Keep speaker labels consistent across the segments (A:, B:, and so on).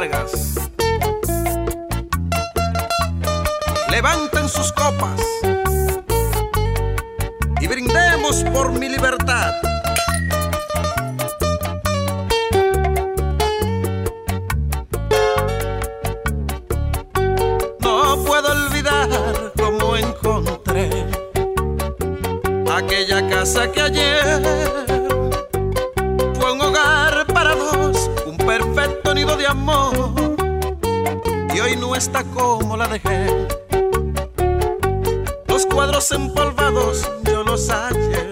A: Vargas. Levanten sus copas y brindemos por mi libertad. No puedo olvidar cómo encontré aquella casa que ayer fue un hogar para dos, un perfecto nido de amor, y hoy no está como la dejé. Los cuadros empolvados yo los hallé,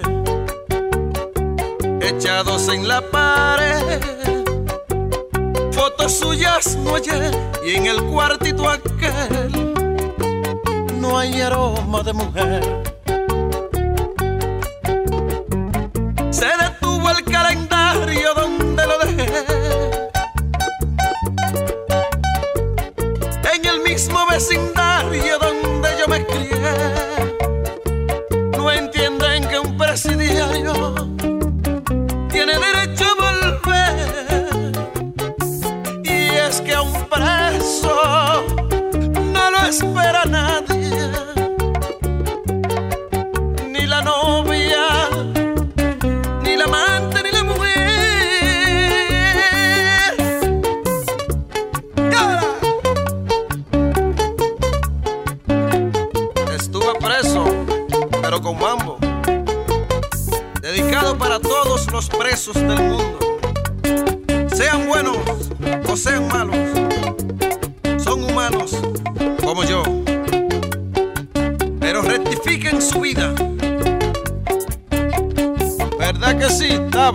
A: echados en la pared. Fotos suyas no hallé, y en el cuartito aquel no hay aroma de mujer. Se detuvo el calendario donde lo dejé, en el mismo vecindario donde yo me crié. No entienden que un presidiario tiene derecho a volver, y es que a un preso no lo espera nadie, ni la novia, ni la amante, ni la mujer. Estuve preso, pero con mambo, dedicado para todos los presos del mundo. Sean buenos o sean malos, son humanos como yo, pero rectifiquen su vida. ¿Verdad que sí, Tavo?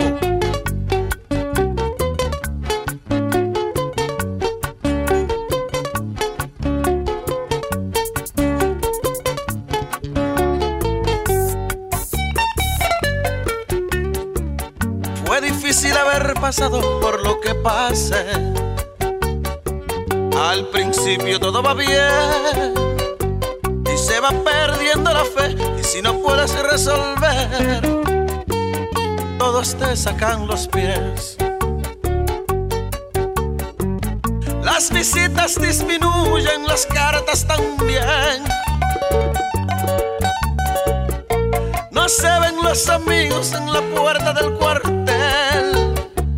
A: Fue difícil haber pasado por lo que pasé. Al principio todo va bien y se va perdiendo la fe, y si no puedes resolver, todos te sacan los pies. Las visitas disminuyen, las cartas también. No se ven los amigos en la puerta del cuartel.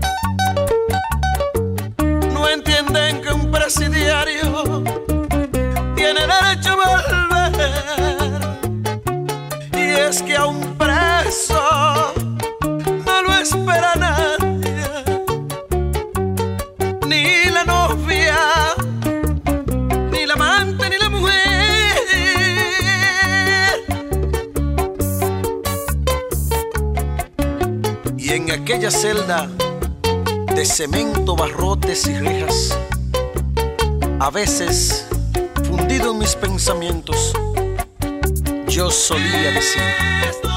A: No entienden que un presidiario tiene derecho a volver, y es que a un preso no lo espera nadie, ni la novia, ni la amante, ni la mujer. Y en aquella celda de cemento, barrotes y rejas, a veces, fundido en mis pensamientos, yo solía decir: